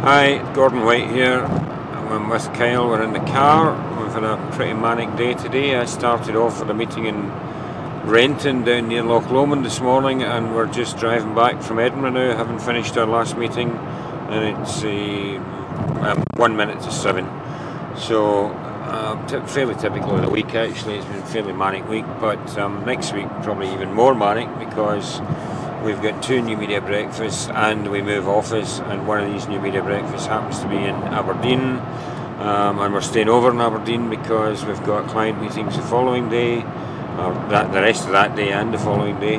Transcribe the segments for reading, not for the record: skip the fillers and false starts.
Hi, Gordon White here. I'm with Kyle. We're in the car. We've had a pretty manic day today. I started off with a meeting in Renton down near Loch Lomond this morning, and we're just driving back from Edinburgh now, having finished our last meeting, and it's 1 minute to 7. So fairly typical of the week actually. It's been a fairly manic week, but next week probably even more manic because we've got 2 new media breakfasts and we move office, and one of these new media breakfasts happens to be in Aberdeen, and we're staying over in Aberdeen because we've got client meetings the following day, or the rest of that day and the following day.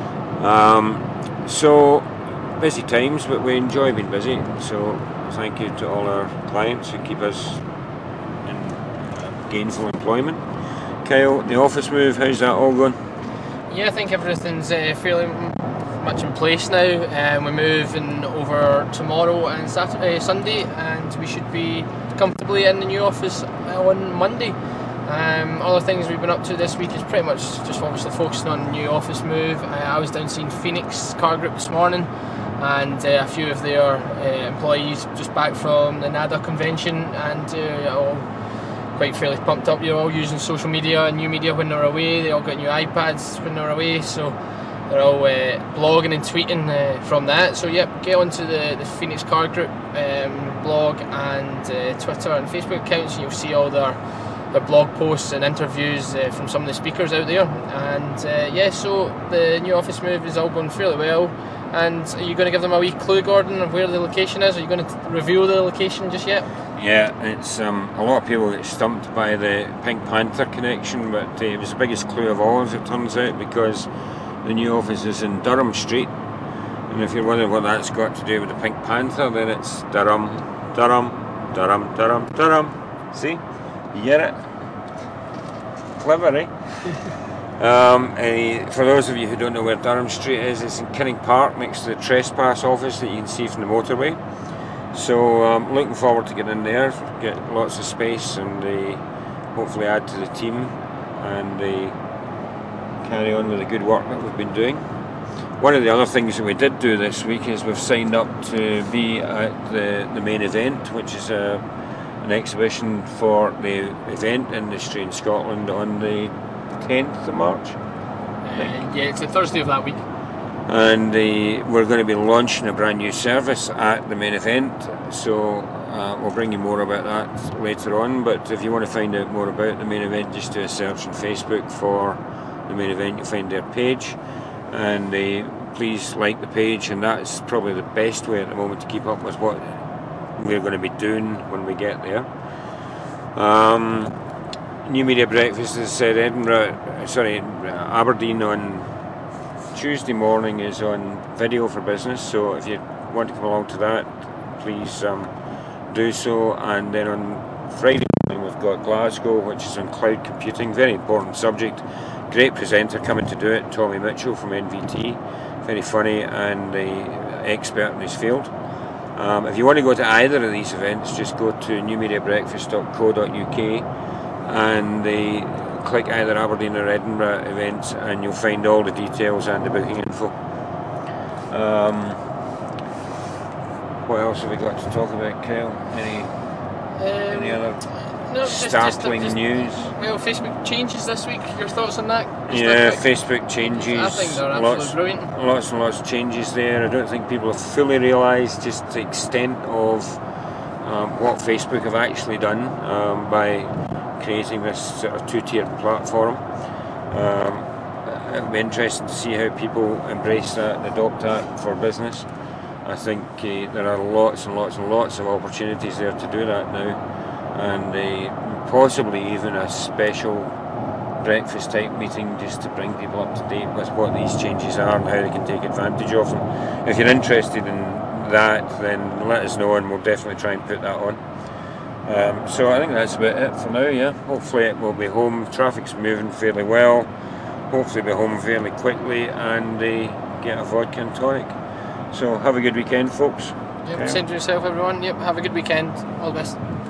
So busy times, but we enjoy being busy, so thank you to all our clients who keep us in gainful employment. Kyle, the office move, how's that all going? Yeah, I think everything's fairly much in place now. We're moving over tomorrow and Sunday, and we should be comfortably in the new office on Monday. Other things we've been up to this week is pretty much just obviously focusing on the new office move. I was down seeing Phoenix Car Group this morning, and a few of their employees just back from the NADA convention, and all quite fairly pumped up. You're all using social media and new media when they're away. They all got new iPads when they're away, so they're all blogging and tweeting from that. So yep, get onto the Phoenix Car Group blog and Twitter and Facebook accounts, and you'll see all their blog posts and interviews from some of the speakers out there. And yeah, so the new office move is all going fairly well. And are you going to give them a wee clue, Gordon, of where the location is? Are you going to reveal the location just yet? Yeah, it's a lot of people get stumped by the Pink Panther connection, but it was the biggest clue of all, as it turns out, because the new office is in Durham Street, and if you're wondering what that's got to do with the Pink Panther, then it's Durham, Durham, Durham, Durham, Durham. See? You get it? Clever, eh? For those of you who don't know where Durham Street is, it's in Kinning Park next to the trespass office that you can see from the motorway. So looking forward to getting in there, get lots of space, and hopefully add to the team and carry on with the good work that we've been doing. One of the other things that we did do this week is we've signed up to be at the main event, which is an exhibition for the event industry in Scotland on the 10th of March. Yeah, it's the Thursday of that week. And we're going to be launching a brand new service at the main event, so we'll bring you more about that later on. But if you want to find out more about the main event, just do a search on Facebook for the main event. You'll find their page, and please like the page, and that's probably the best way at the moment to keep up with what we're going to be doing when we get there. New media breakfast, as I said, Aberdeen on Tuesday morning is on Video for Business, so if you want to come along to that, please do so. And then on Friday morning we've got Glasgow, which is on cloud computing, very important subject. Great presenter coming to do it, Tommy Mitchell from NVT, very funny and expert in his field. If you want to go to either of these events, just go to newmediabreakfast.co.uk and click either Aberdeen or Edinburgh events, and you'll find all the details and the booking info. What else have we got to talk about, Kyle? Any other startling news? Well, Facebook changes this week. Your thoughts on that? Yeah, Facebook changes. I think they're absolutely brilliant. Lots and lots of changes there. I don't think people have fully realised just the extent of what Facebook have actually done by creating this sort of two-tiered platform. It'll be interesting to see how people embrace that and adopt that for business. I think there are lots and lots and lots of opportunities there to do that now, and possibly even a special breakfast type meeting just to bring people up to date with what these changes are and how they can take advantage of them. If you're interested in that, then let us know and we'll definitely try and put that on. So I think that's about it for now, yeah. Hopefully we'll be home, traffic's moving fairly well, hopefully be home fairly quickly and get a vodka and tonic. So have a good weekend, folks. Yep, same to yourself everyone. Yep, have a good weekend, all the best.